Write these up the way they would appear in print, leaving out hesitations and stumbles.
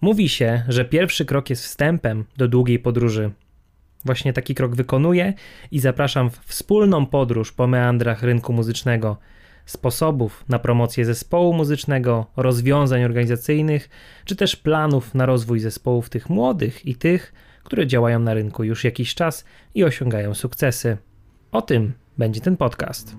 Mówi się, że pierwszy krok jest wstępem do długiej podróży. Właśnie taki krok wykonuję i zapraszam w wspólną podróż po meandrach rynku muzycznego, sposobów na promocję zespołu muzycznego, rozwiązań organizacyjnych, czy też planów na rozwój zespołów tych młodych i tych, które działają na rynku już jakiś czas i osiągają sukcesy. O tym będzie ten podcast.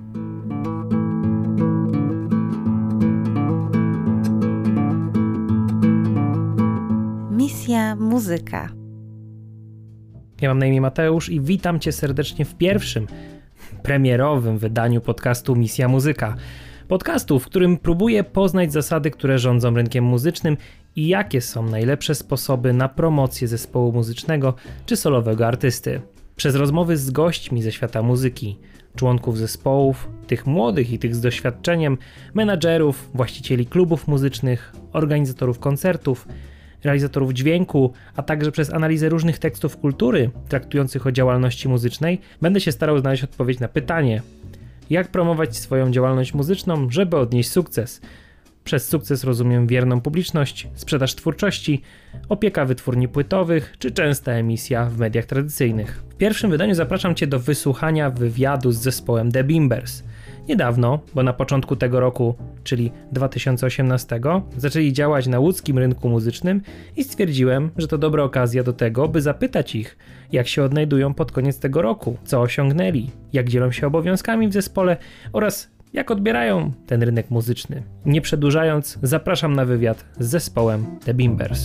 Misja Muzyka. Ja mam na imię Mateusz i witam Cię serdecznie w pierwszym, premierowym wydaniu podcastu Misja Muzyka. Podcastu, w którym próbuję poznać zasady, które rządzą rynkiem muzycznym i jakie są najlepsze sposoby na promocję zespołu muzycznego czy solowego artysty. Przez rozmowy z gośćmi ze świata muzyki, członków zespołów, tych młodych i tych z doświadczeniem, menadżerów, właścicieli klubów muzycznych, organizatorów koncertów, realizatorów dźwięku, a także przez analizę różnych tekstów kultury traktujących o działalności muzycznej, będę się starał znaleźć odpowiedź na pytanie, jak promować swoją działalność muzyczną, żeby odnieść sukces. Przez sukces rozumiem wierną publiczność, sprzedaż twórczości, opieka wytwórni płytowych czy częsta emisja w mediach tradycyjnych. W pierwszym wydaniu zapraszam Cię do wysłuchania wywiadu z zespołem The Bimbers. Niedawno, bo na początku tego roku, czyli 2018, zaczęli działać na łódzkim rynku muzycznym i stwierdziłem, że to dobra okazja do tego, by zapytać ich, jak się odnajdują pod koniec tego roku, co osiągnęli, jak dzielą się obowiązkami w zespole oraz jak odbierają ten rynek muzyczny. Nie przedłużając, zapraszam na wywiad z zespołem The Bimbers.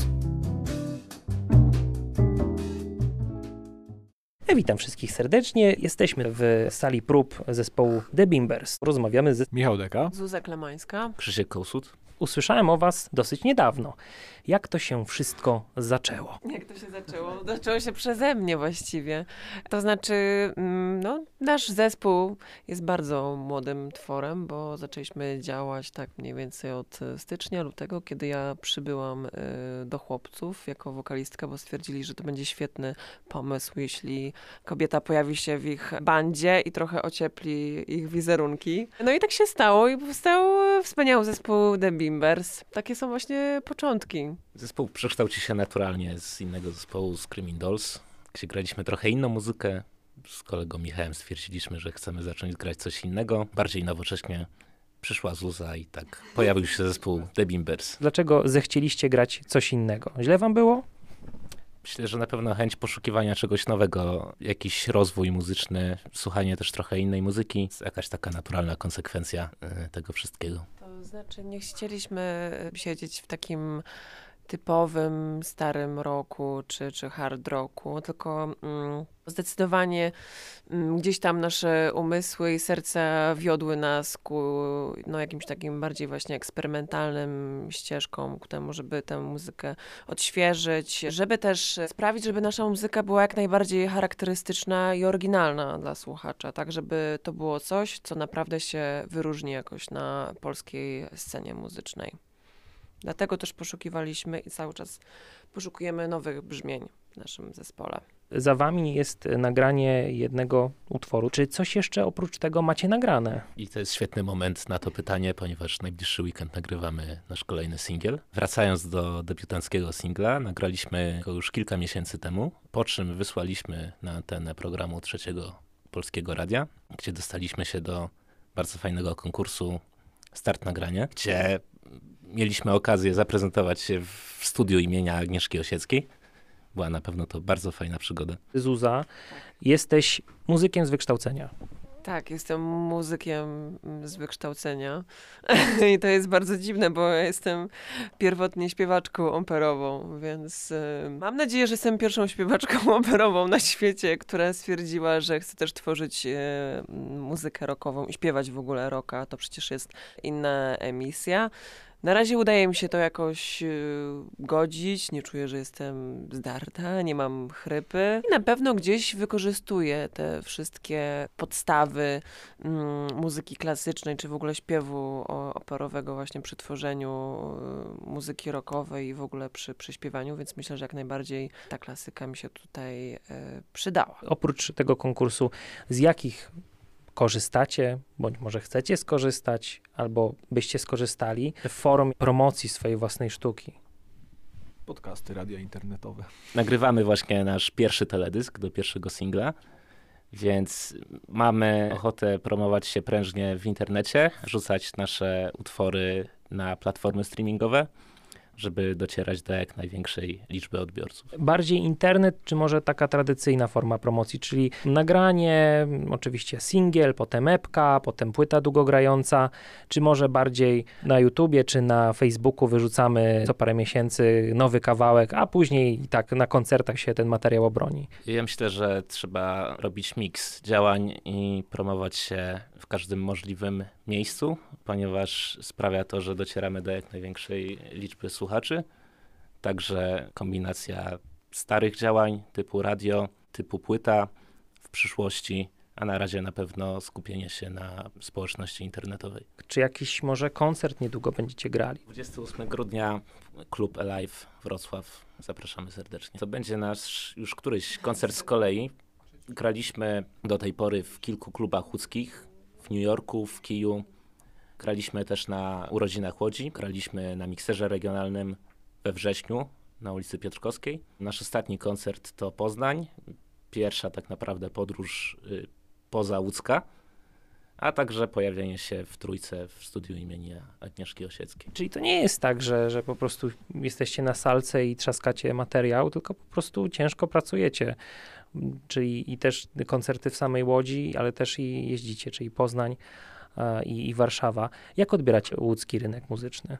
Witam wszystkich serdecznie. Jesteśmy w sali prób zespołu The Bimbers. Rozmawiamy z Michał Deka, Zuzia Klemańska, Krzysiek Kołsut. Usłyszałem o Was dosyć niedawno. Jak to się wszystko zaczęło? Jak to się zaczęło? Zaczęło się przeze mnie właściwie. To znaczy, nasz zespół jest bardzo młodym tworem, bo zaczęliśmy działać tak mniej więcej od stycznia, lutego, kiedy ja przybyłam do chłopców jako wokalistka, bo stwierdzili, że to będzie świetny pomysł, jeśli kobieta pojawi się w ich bandzie i trochę ociepli ich wizerunki. No i tak się stało i powstał wspaniały zespół The Bimbers. Takie są właśnie początki. Zespół przekształci się naturalnie z innego zespołu, z Screaming Dolls, gdzie graliśmy trochę inną muzykę. Z kolegą Michałem stwierdziliśmy, że chcemy zacząć grać coś innego, bardziej nowocześnie. Przyszła Zuza i tak pojawił się zespół The Bimbers. Dlaczego zechcieliście grać coś innego? Źle Wam było? Myślę, że na pewno chęć poszukiwania czegoś nowego, jakiś rozwój muzyczny, słuchanie też trochę innej muzyki, jakaś taka naturalna konsekwencja tego wszystkiego. To znaczy, nie chcieliśmy siedzieć w takim typowym starym rocku czy hard rocku, tylko zdecydowanie gdzieś tam nasze umysły i serca wiodły nas ku jakimś takim bardziej właśnie eksperymentalnym ścieżkom, ku temu, żeby tę muzykę odświeżyć, żeby też sprawić, żeby nasza muzyka była jak najbardziej charakterystyczna i oryginalna dla słuchacza, tak żeby to było coś, co naprawdę się wyróżni jakoś na polskiej scenie muzycznej. Dlatego też poszukiwaliśmy i cały czas poszukujemy nowych brzmień w naszym zespole. Za Wami jest nagranie jednego utworu. Czy coś jeszcze oprócz tego macie nagrane? I to jest świetny moment na to pytanie, ponieważ najbliższy weekend nagrywamy nasz kolejny singiel. Wracając do debiutanckiego singla, nagraliśmy go już kilka miesięcy temu, po czym wysłaliśmy na antenę programu Trzeciego Polskiego Radia, gdzie dostaliśmy się do bardzo fajnego konkursu Start Nagrania, gdzie mieliśmy okazję zaprezentować się w studiu imienia Agnieszki Osieckiej. Była na pewno to bardzo fajna przygoda. Zuza, jesteś muzykiem z wykształcenia. Tak, jestem muzykiem z wykształcenia i to jest bardzo dziwne, bo ja jestem pierwotnie śpiewaczką operową, więc mam nadzieję, że jestem pierwszą śpiewaczką operową na świecie, która stwierdziła, że chce też tworzyć muzykę rockową i śpiewać w ogóle rocka. To przecież jest inna emisja. Na razie udaje mi się to jakoś godzić, nie czuję, że jestem zdarta, nie mam chrypy. I na pewno gdzieś wykorzystuję te wszystkie podstawy muzyki klasycznej, czy w ogóle śpiewu operowego właśnie przy tworzeniu muzyki rockowej i w ogóle przy śpiewaniu, więc myślę, że jak najbardziej ta klasyka mi się tutaj przydała. Oprócz tego konkursu, z jakich korzystacie, bądź może chcecie skorzystać, albo byście skorzystali w formie promocji swojej własnej sztuki? Podcasty, radia internetowe. Nagrywamy właśnie nasz pierwszy teledysk do pierwszego singla, więc mamy ochotę promować się prężnie w internecie, rzucać nasze utwory na platformy streamingowe, żeby docierać do jak największej liczby odbiorców. Bardziej internet, czy może taka tradycyjna forma promocji, czyli nagranie, oczywiście singiel, potem epka, potem płyta długogrająca, czy może bardziej na YouTubie, czy na Facebooku wyrzucamy co parę miesięcy nowy kawałek, a później tak na koncertach się ten materiał obroni. Ja myślę, że trzeba robić miks działań i promować się w każdym możliwym miejscu, ponieważ sprawia to, że docieramy do jak największej liczby słuchaczy. Także kombinacja starych działań typu radio, typu płyta w przyszłości, a na razie na pewno skupienie się na społeczności internetowej. Czy jakiś może koncert niedługo będziecie grali? 28 grudnia klub Alive Wrocław. Zapraszamy serdecznie. To będzie nasz już któryś koncert z kolei. Graliśmy do tej pory w kilku klubach łódzkich, w New Yorku, w Kiju. Graliśmy też na urodzinach Łodzi, graliśmy na mikserze regionalnym we wrześniu na ulicy Piotrkowskiej. Nasz ostatni koncert to Poznań, pierwsza tak naprawdę podróż poza łódzka, a także pojawienie się w Trójce w studiu imienia Agnieszki Osieckiej. Czyli to nie jest tak, że po prostu jesteście na salce i trzaskacie materiał, tylko po prostu ciężko pracujecie. Czyli i też koncerty w samej Łodzi, ale też i jeździcie, czyli Poznań i Warszawa. Jak odbieracie łódzki rynek muzyczny?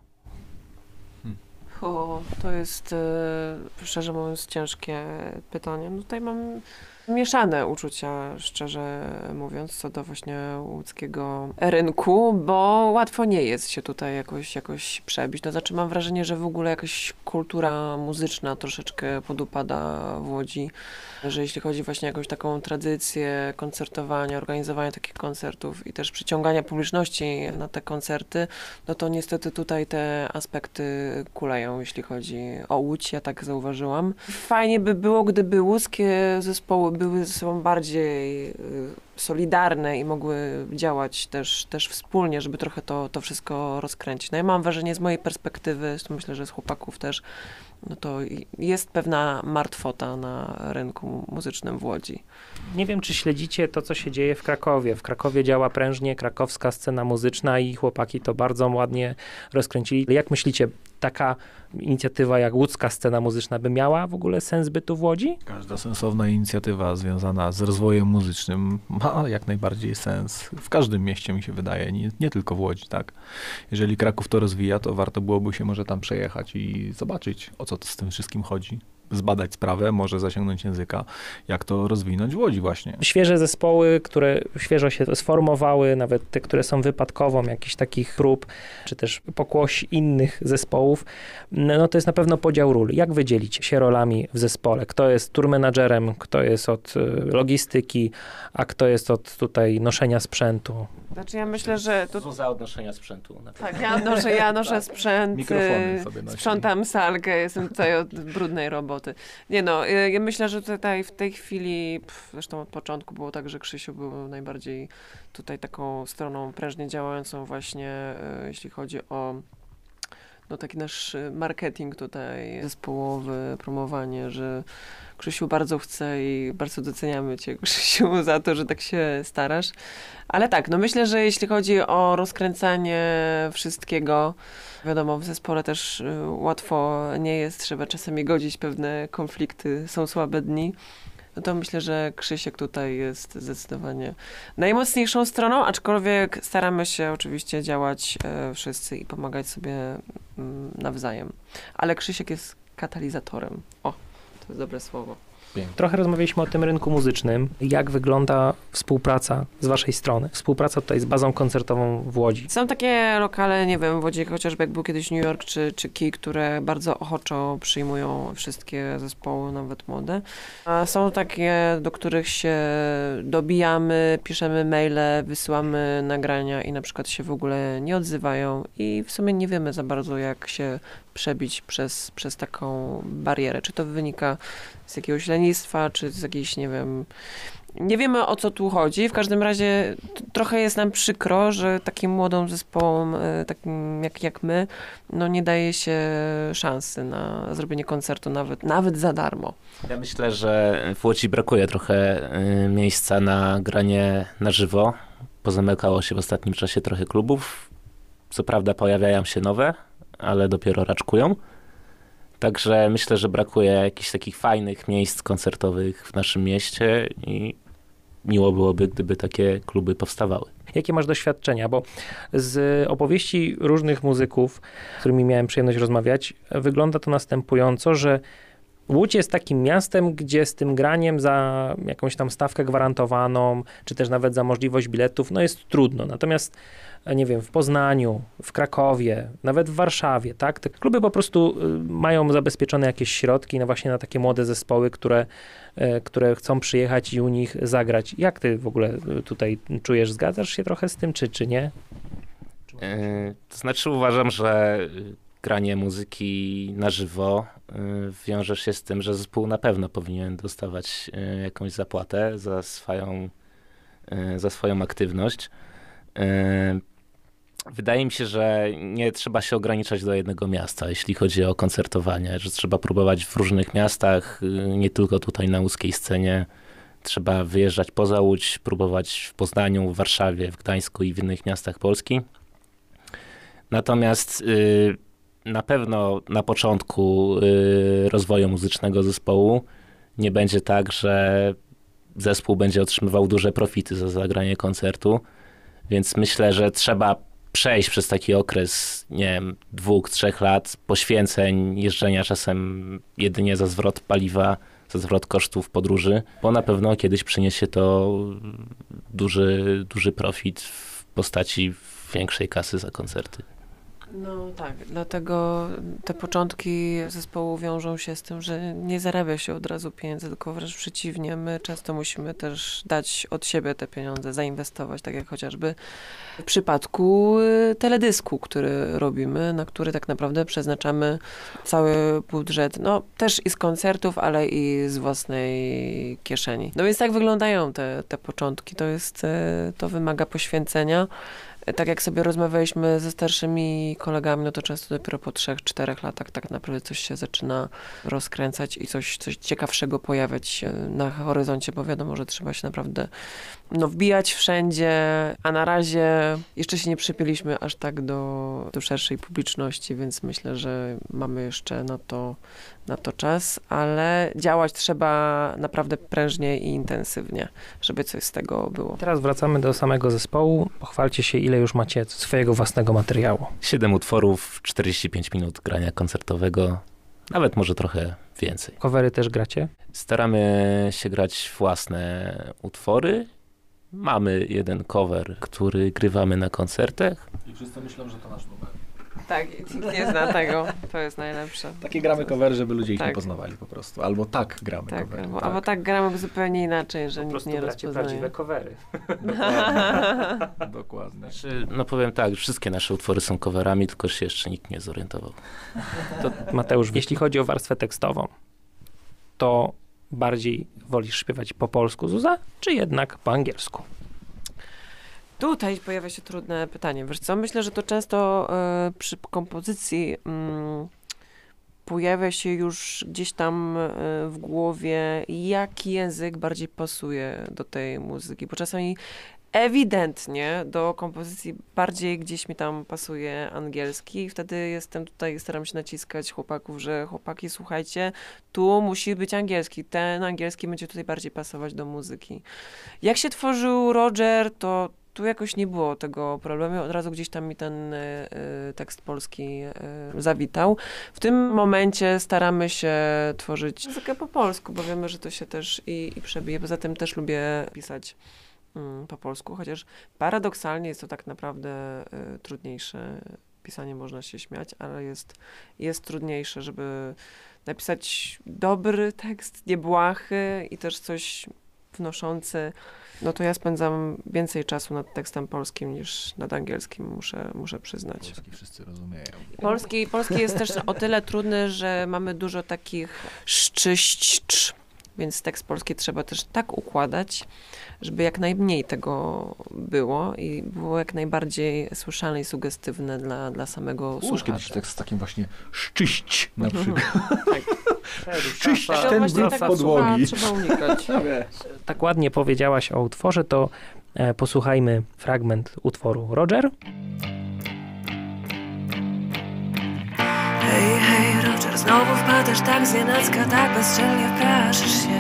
To jest, szczerze mówiąc, ciężkie pytanie. No tutaj mam mieszane uczucia, szczerze mówiąc, co do właśnie łódzkiego rynku, bo łatwo nie jest się tutaj jakoś przebić. To znaczy mam wrażenie, że w ogóle jakaś kultura muzyczna troszeczkę podupada w Łodzi, że jeśli chodzi właśnie o jakąś taką tradycję koncertowania, organizowania takich koncertów i też przyciągania publiczności na te koncerty, no to niestety tutaj te aspekty kuleją, jeśli chodzi o Łódź, ja tak zauważyłam. Fajnie by było, gdyby łódzkie zespoły były ze sobą bardziej solidarne i mogły działać też wspólnie, żeby trochę to wszystko rozkręcić. No ja mam wrażenie z mojej perspektywy, zresztą myślę, że z chłopaków też, no to jest pewna martwota na rynku muzycznym w Łodzi. Nie wiem, czy śledzicie to, co się dzieje w Krakowie. W Krakowie działa prężnie krakowska scena muzyczna i chłopaki to bardzo ładnie rozkręcili. Jak myślicie, taka inicjatywa jak łódzka scena muzyczna by miała w ogóle sens bytu w Łodzi? Każda sensowna inicjatywa związana z rozwojem muzycznym ma jak najbardziej sens. W każdym mieście, mi się wydaje, nie tylko w Łodzi, tak. Jeżeli Kraków to rozwija, to warto byłoby się może tam przejechać i zobaczyć, o co z tym wszystkim chodzi. Zbadać sprawę, może zasięgnąć języka, jak to rozwinąć w Łodzi właśnie. Świeże zespoły, które świeżo się sformowały, nawet te, które są wypadkową jakichś takich prób, czy też pokłoś innych zespołów, no to jest na pewno podział ról. Jak wy dzielicie się rolami w zespole? Kto jest tour managerem, kto jest od logistyki, a kto jest od tutaj noszenia sprzętu? Znaczy ja myślę, że to... Za odnoszenia sprzętu. Tak, ja noszę sprzęt, Mikrofony sobie nosi. sprzątam salkę, jestem tutaj od brudnej roboty. Nie no, ja myślę, że tutaj w tej chwili, zresztą od początku było tak, że Krzysiu był najbardziej tutaj taką stroną prężnie działającą właśnie, jeśli chodzi o no taki nasz marketing tutaj zespołowy, promowanie, że Krzysiu bardzo chce i bardzo doceniamy cię, Krzysiu, za to, że tak się starasz. Ale tak, no myślę, że jeśli chodzi o rozkręcanie wszystkiego, wiadomo, w zespole też łatwo nie jest, trzeba czasami godzić pewne konflikty, są słabe dni. No to myślę, że Krzysiek tutaj jest zdecydowanie najmocniejszą stroną, aczkolwiek staramy się oczywiście działać wszyscy i pomagać sobie nawzajem. Ale Krzysiek jest katalizatorem. O, to jest dobre słowo. Trochę rozmawialiśmy o tym rynku muzycznym. Jak wygląda współpraca z waszej strony? Współpraca tutaj z bazą koncertową w Łodzi. Są takie lokale, nie wiem, w Łodzi, chociażby jak był kiedyś New York czy Kij, które bardzo ochoczo przyjmują wszystkie zespoły, nawet młode. A są takie, do których się dobijamy, piszemy maile, wysyłamy nagrania i na przykład się w ogóle nie odzywają i w sumie nie wiemy za bardzo, jak się przebić przez taką barierę. Czy to wynika z jakiegoś lenistwa, czy z jakiejś, nie wiem, nie wiemy, o co tu chodzi. W każdym razie trochę jest nam przykro, że takim młodym zespołom, takim jak my, no nie daje się szansy na zrobienie koncertu nawet za darmo. Ja myślę, że w Łodzi brakuje trochę miejsca na granie na żywo. Pozamykało się w ostatnim czasie trochę klubów. Co prawda pojawiają się nowe, ale dopiero raczkują. Także myślę, że brakuje jakichś takich fajnych miejsc koncertowych w naszym mieście i miło byłoby, gdyby takie kluby powstawały. Jakie masz doświadczenia? Bo z opowieści różnych muzyków, z którymi miałem przyjemność rozmawiać, wygląda to następująco, że Łódź jest takim miastem, gdzie z tym graniem za jakąś tam stawkę gwarantowaną, czy też nawet za możliwość biletów, no jest trudno. Natomiast, nie wiem, w Poznaniu, w Krakowie, nawet w Warszawie, tak? Te kluby po prostu mają zabezpieczone jakieś środki właśnie na takie młode zespoły, które chcą przyjechać i u nich zagrać. Jak ty w ogóle tutaj czujesz? Zgadzasz się trochę z tym, czy nie? To znaczy uważam, że granie muzyki na żywo wiąże się z tym, że zespół na pewno powinien dostawać jakąś zapłatę za swoją aktywność. Wydaje mi się, że nie trzeba się ograniczać do jednego miasta, jeśli chodzi o koncertowanie, że trzeba próbować w różnych miastach, nie tylko tutaj na łódzkiej scenie. Trzeba wyjeżdżać poza Łódź, próbować w Poznaniu, w Warszawie, w Gdańsku i w innych miastach Polski. Natomiast na pewno na początku rozwoju muzycznego zespołu nie będzie tak, że zespół będzie otrzymywał duże profity za zagranie koncertu, więc myślę, że trzeba przejść przez taki okres, nie wiem, 2-3 lat poświęceń, jeżdżenia czasem jedynie za zwrot paliwa, za zwrot kosztów podróży, bo na pewno kiedyś przyniesie to duży profit w postaci większej kasy za koncerty. No tak, dlatego te początki zespołu wiążą się z tym, że nie zarabia się od razu pieniędzy, tylko wręcz przeciwnie, my często musimy też dać od siebie te pieniądze, zainwestować, tak jak chociażby w przypadku teledysku, który robimy, na który tak naprawdę przeznaczamy cały budżet, no też i z koncertów, ale i z własnej kieszeni. No więc tak wyglądają te początki, to wymaga poświęcenia. Tak jak sobie rozmawialiśmy ze starszymi kolegami, no to często dopiero po 3-4 latach tak naprawdę coś się zaczyna rozkręcać i coś ciekawszego pojawiać się na horyzoncie, bo wiadomo, że trzeba się naprawdę wbijać wszędzie, a na razie jeszcze się nie przypięliśmy aż tak do szerszej publiczności, więc myślę, że mamy jeszcze na to czas, ale działać trzeba naprawdę prężnie i intensywnie, żeby coś z tego było. Teraz wracamy do samego zespołu. Pochwalcie się, ile już macie swojego własnego materiału. 7 utworów, 45 minut grania koncertowego, nawet może trochę więcej. Covery też gracie? Staramy się grać własne utwory. Mamy jeden cover, który grywamy na koncertach. I wszyscy myślą, że to nasz numer. Tak, nikt nie zna tego. To jest najlepsze. Takie gramy covery, żeby ludzie ich tak nie poznawali po prostu. Albo tak gramy tak, covery. albo tak gramy zupełnie inaczej, że Po nikt prostu nie gracie rozpoznaje. prawdziwe covery. Dokładnie. No powiem tak, wszystkie nasze utwory są coverami, tylko się jeszcze nikt nie zorientował. To Mateusz, jeśli chodzi o warstwę tekstową, to bardziej wolisz śpiewać po polsku, Zuza, czy jednak po angielsku? Tutaj pojawia się trudne pytanie. Wiesz co, myślę, że to często przy kompozycji pojawia się już gdzieś tam w głowie, jaki język bardziej pasuje do tej muzyki, bo czasami ewidentnie do kompozycji bardziej gdzieś mi tam pasuje angielski i wtedy jestem tutaj, staram się naciskać chłopaków, że chłopaki, słuchajcie, tu musi być angielski, ten angielski będzie tutaj bardziej pasować do muzyki. Jak się tworzył Roger, to tu jakoś nie było tego problemu, od razu gdzieś tam mi ten tekst polski zawitał. W tym momencie staramy się tworzyć muzykę po polsku, bo wiemy, że to się też i przebije. Poza tym też lubię pisać po polsku, chociaż paradoksalnie jest to tak naprawdę trudniejsze. Pisanie można się śmiać, ale jest trudniejsze, żeby napisać dobry tekst, niebłahy i też coś wnoszący, no to ja spędzam więcej czasu nad tekstem polskim niż nad angielskim, muszę przyznać. Polski wszyscy rozumieją. Polski jest też o tyle trudny, że mamy dużo takich szczyść, więc tekst polski trzeba też tak układać, żeby jak najmniej tego było i było jak najbardziej słyszalne i sugestywne dla samego słuchacza. Kiedyś tekst z takim właśnie szczyść na przykład. Szczyść ten brud podłogi. Trzeba unikać. Tak ładnie powiedziałaś o utworze, to posłuchajmy fragment utworu Roger. Hej, hej, Roger, znowu wpadasz tak znienacka, tak bezczelnie wpraszysz się.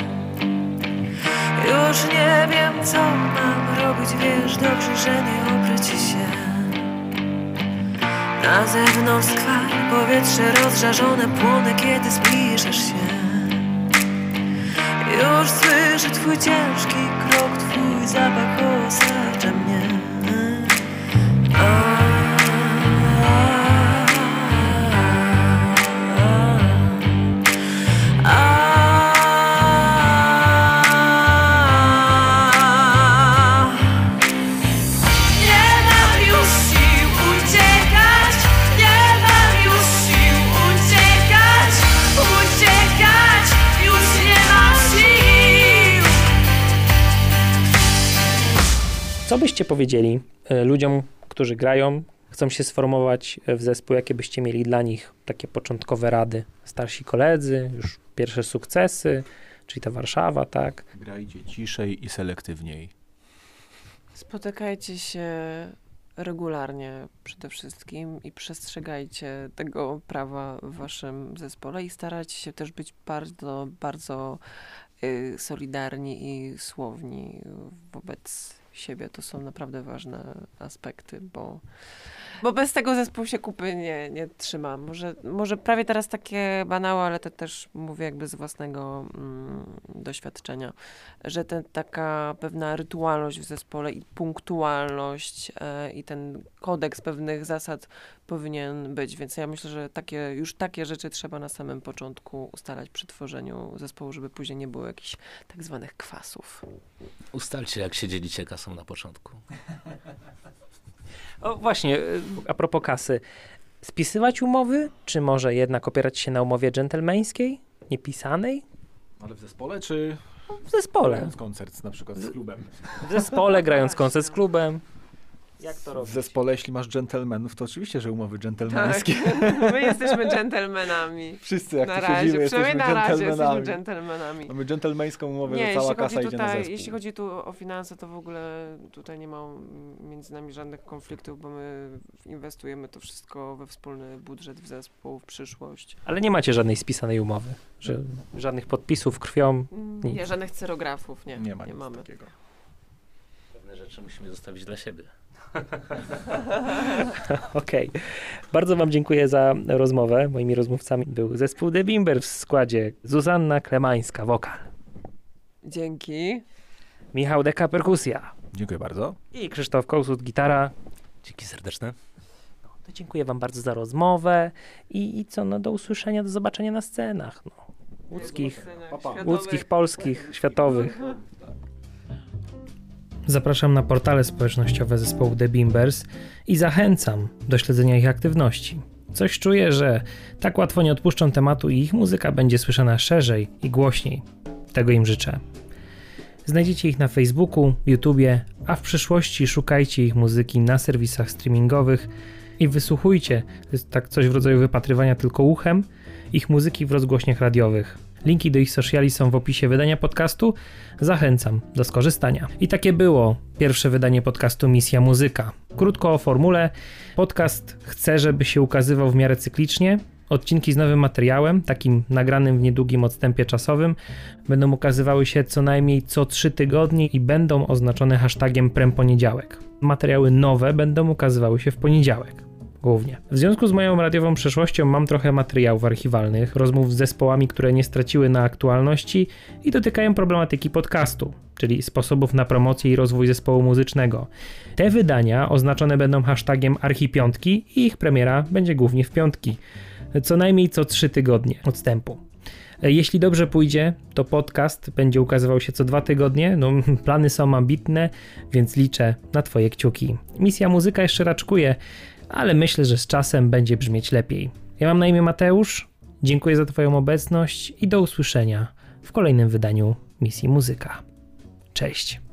Już nie wiem, co mam robić, wiesz dobrze, że nie oprę ci się. Na zewnątrz skwar, powietrze rozżarzone płonie, kiedy zbliżasz się. Już słyszę twój ciężki krok, twój zapach osacza mnie. Co byście powiedzieli ludziom, którzy grają, chcą się sformować w zespół, jakie byście mieli dla nich takie początkowe rady? Starsi koledzy, już pierwsze sukcesy, czyli ta Warszawa, tak? Grajcie ciszej i selektywniej. Spotykajcie się regularnie przede wszystkim i przestrzegajcie tego prawa w waszym zespole i starajcie się też być bardzo, bardzo solidarni i słowni wobec siebie. To są naprawdę ważne aspekty, bo bez tego zespół się kupy nie trzyma. Może prawie teraz takie banały, ale to też mówię jakby z własnego doświadczenia, że taka pewna rytualność w zespole i punktualność i ten kodeks pewnych zasad powinien być, więc ja myślę, że takie rzeczy trzeba na samym początku ustalać przy tworzeniu zespołu, żeby później nie było jakichś tak zwanych kwasów. Ustalcie, jak się dzielicie kasą na początku. O właśnie, a propos kasy. Spisywać umowy, czy może jednak opierać się na umowie dżentelmeńskiej, niepisanej? Ale w zespole, czy W zespole. grając koncert na przykład z klubem? W zespole, grając koncert z klubem. Jak to robić? W zespole, jeśli masz dżentelmenów, to oczywiście, że umowy dżentelmeńskie. Tak. My jesteśmy dżentelmenami. Wszyscy, jak Na tu razie, siedzimy, przynajmniej jesteśmy na razie jesteśmy dżentelmenami. dżentelmenami. Mamy dżentelmeńską umowę, Nie, że cała kasa idzie na zespół. jeśli chodzi tu o finanse, to w ogóle tutaj nie ma między nami żadnych konfliktów, bo my inwestujemy to wszystko we wspólny budżet, w zespół, w przyszłość. Ale nie macie żadnej spisanej umowy, że żadnych podpisów krwią. Nic. Nie, żadnych cyrografów, Nie ma nic mamy. takiego. Pewne rzeczy musimy zostawić dla siebie. Okej. Bardzo wam dziękuję za rozmowę. Moimi rozmówcami był zespół The Bimbers w składzie Zuzanna Klemańska, wokal, Dzięki. Michał Deka, perkusja Dziękuję bardzo. i Krzysztof Kołsut, gitara. Dzięki serdeczne. To dziękuję wam bardzo za rozmowę i co, no do usłyszenia, do zobaczenia na scenach. No. Łódzkich, polskich, światowych. Zapraszam na portale społecznościowe zespołu The Bimbers i zachęcam do śledzenia ich aktywności. Coś czuję, że tak łatwo nie odpuszczą tematu i ich muzyka będzie słyszana szerzej i głośniej. Tego im życzę. Znajdziecie ich na Facebooku, YouTubie, a w przyszłości szukajcie ich muzyki na serwisach streamingowych i wysłuchujcie, to jest tak coś w rodzaju wypatrywania tylko uchem, ich muzyki w rozgłośniach radiowych. Linki do ich sociali są w opisie wydania podcastu. Zachęcam do skorzystania. I takie było pierwsze wydanie podcastu Misja Muzyka. Krótko o formule. Podcast chcę, żeby się ukazywał w miarę cyklicznie. Odcinki z nowym materiałem, takim nagranym w niedługim odstępie czasowym, będą ukazywały się co najmniej co 3 tygodnie i będą oznaczone hashtagiem premponiedziałek. Materiały nowe będą ukazywały się w poniedziałek. Głównie. W związku z moją radiową przeszłością mam trochę materiałów archiwalnych, rozmów z zespołami, które nie straciły na aktualności i dotykają problematyki podcastu, czyli sposobów na promocję i rozwój zespołu muzycznego. Te wydania oznaczone będą hashtagiem archipiątki i ich premiera będzie głównie w piątki. co najmniej co 3 tygodnie odstępu. Jeśli dobrze pójdzie, to podcast będzie ukazywał się co 2 tygodnie. No, plany są ambitne, więc liczę na twoje kciuki. Misja Muzyka jeszcze raczkuje, ale myślę, że z czasem będzie brzmieć lepiej. Ja mam na imię Mateusz, dziękuję za twoją obecność i do usłyszenia w kolejnym wydaniu Misji Muzyka. Cześć.